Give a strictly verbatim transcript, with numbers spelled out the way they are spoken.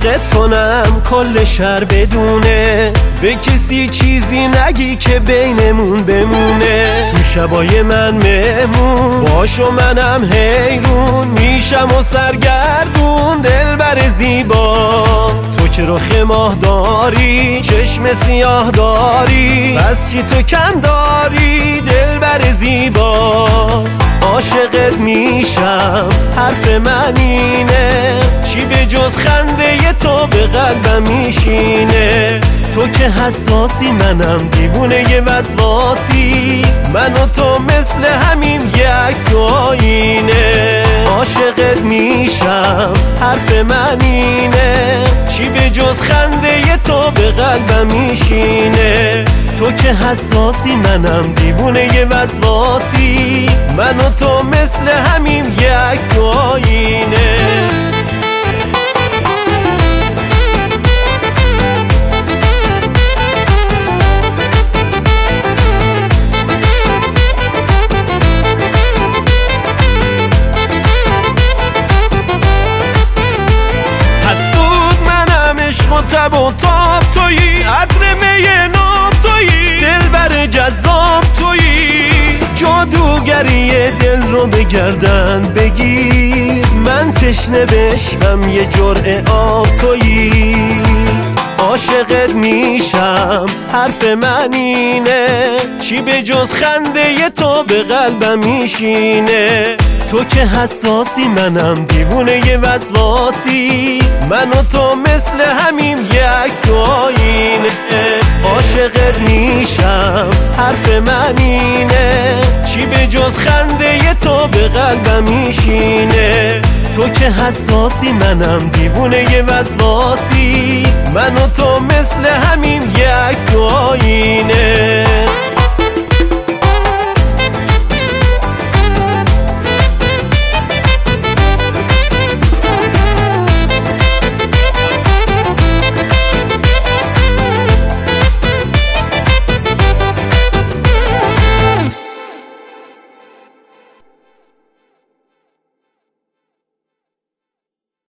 عاشقت کنم کل شهر بدونه، به کسی چیزی نگی که بینمون بمونه. تو شبای من مهمون باش و منم حیرون میشم و سرگردون دلبر زیبا. تو که رخ ماه داری چشم سیاه داری، پس چی تو کم داری دلبر زیبا. عاشقت میشم حرف من اینه، چی به جز خنده تو به قلبم میشینه. تو که حساسی منم دیوونه یه وسواسی، من و تو مثل همین یه عکس تو آینه. عاشقت میشم حرف من اینه، چی به جز خنده تو به قلبم میشینه. تو که حساسی منم دیوونه یه وسواسی، من و تو مثل همین یه عکس تو آینه. تب و تاب تویی، عطر می ناب تویی، دلبر جذاب تویی، جادوگری دل رو به گردن بگیر، من تشنه بشم یه جرعه آب تویی. عاشقت میشم حرف من اینه، چی به جز خنده تو به قلبم میشینه. تو که حساسی منم دیوونه یه وسواسی، من و تو مثل همین یه عکس تو آینه. عاشقت میشم حرف من اینه، چی به جز خنده تو به قلبم میشینه. تو که حساسی منم دیوونه یه وسواسی، من و تو مثل همین یه عکس تو آینه.